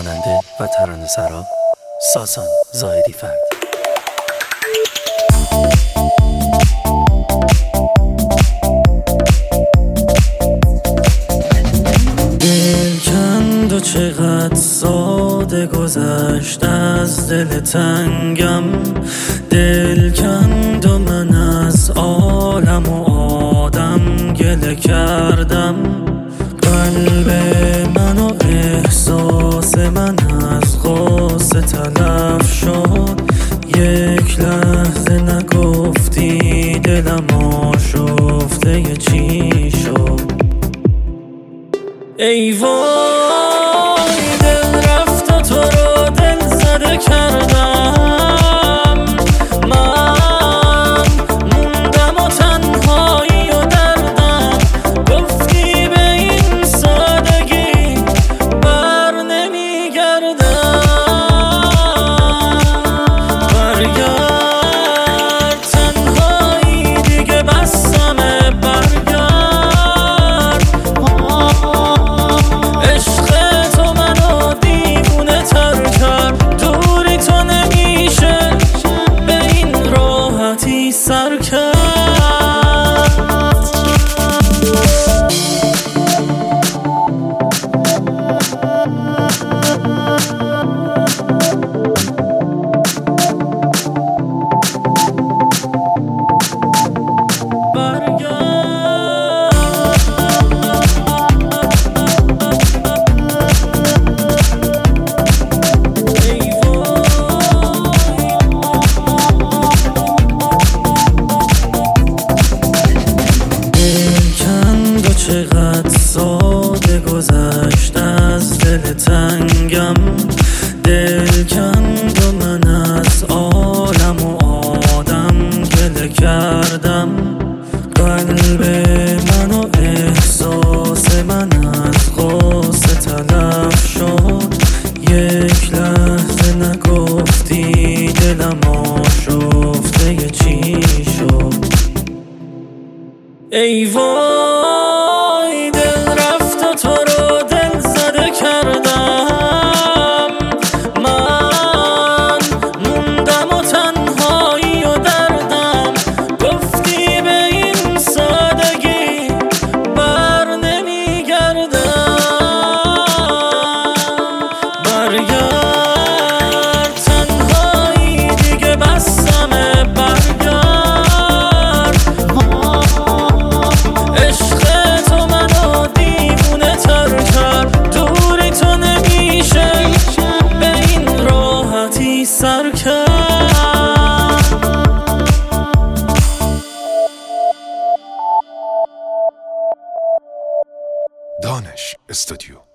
خواننده و ترانه‌سرا ساسان زاهدی فرد. دل کند و چقدر ساده گذشت از دل تنگم، دل کند و من از عالم و آدم گله کردم. قلب من و احساس من از غصه تلف شد، یک لحظه نگفتی دلم آشفته چی شد. ای وای دل رفت و تو رو دل زده کردم، من موندم و تنهایی و دردم. گفتی به این سادگی بر نمیگردم، برگرد تنهایی دیگه بسمه، برگرد. عشق تو منو دیوونه تر کرد، دوری تو نمیشه به این راحتی سر کرد. چقدر ساده گذشت از دل تنگم، دل کند و من از عالم و آدم گله کردم. قلب من و احساس من از غصه تلف شد، یک لحظه نگفتی دلم آشفته چی شد. ای وای دل رفت و تو رو دل زده کردم، من موندم و تنهایی و دردم. گفتی به این سادگی بر نمیگردم، برگرد تنهایی دیگه بسمه، برگرد. سر کرد دانش استودیو.